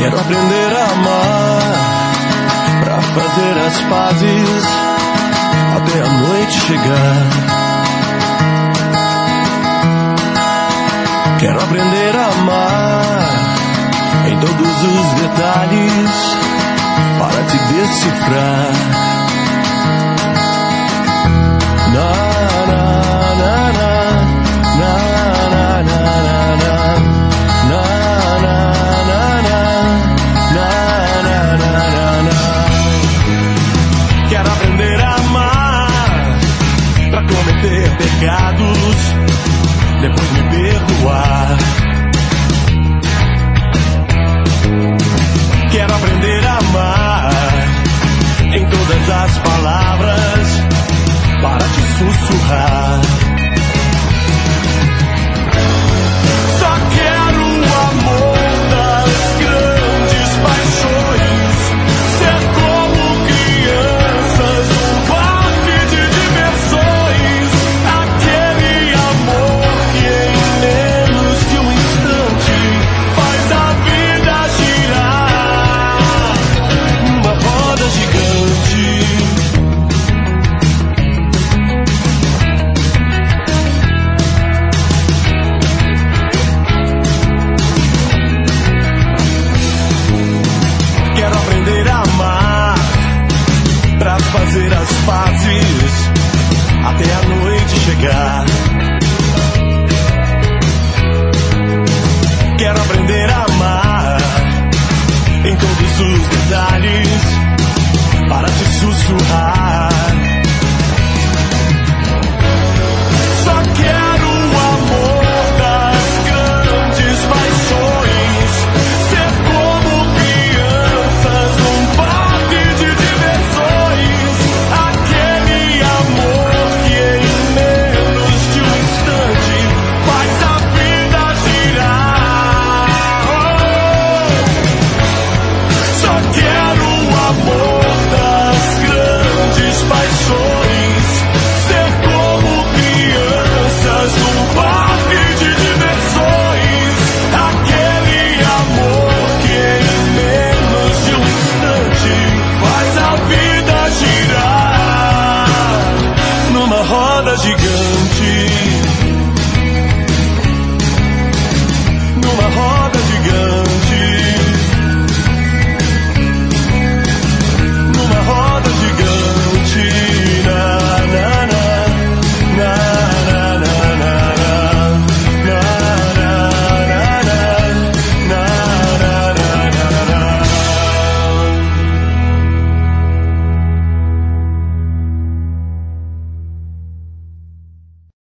Quero aprender a amar, pra fazer as pazes até a noite chegar. Quero aprender a amar em todos os detalhes para te decifrar. Na na na na na na na na na na na. Quero aprender a amar pra cometer pecados, depois me perdoar. Quero aprender a amar em todas as palavras para te sussurrar. Só quero o amor das grandes paixões, ser como crianças num parque de diversões, aquele amor que em menos de um instante faz a vida girar numa roda gigante. Quero aprender a amar pra fazer as pazes até a noite chegar. Quero aprender a amar em todos os detalhes para te sussurrar. Só quero o amor das grandes paixões, ser como crianças num parque de diversões, aquele amor que em menos de um instante faz a vida girar. Só quero o amor das grandes paixões, ser como crianças num parque de diversões, aquele amor que em menos de um instante faz a vida girar numa roda gigante.